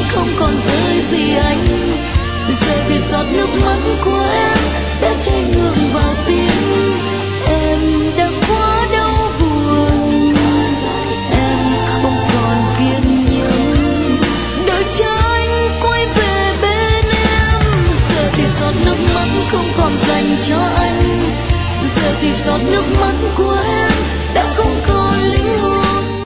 không còn rơi vì anh. Giờ thì giọt nước mắt của em đã chảy ngược vào tim. Em đã quá đau buồn, em không còn kiên nhẫn đợi chờ anh quay về bên em. Giờ thì giọt nước mắt không còn dành cho anh. Giờ thì giọt nước mắt của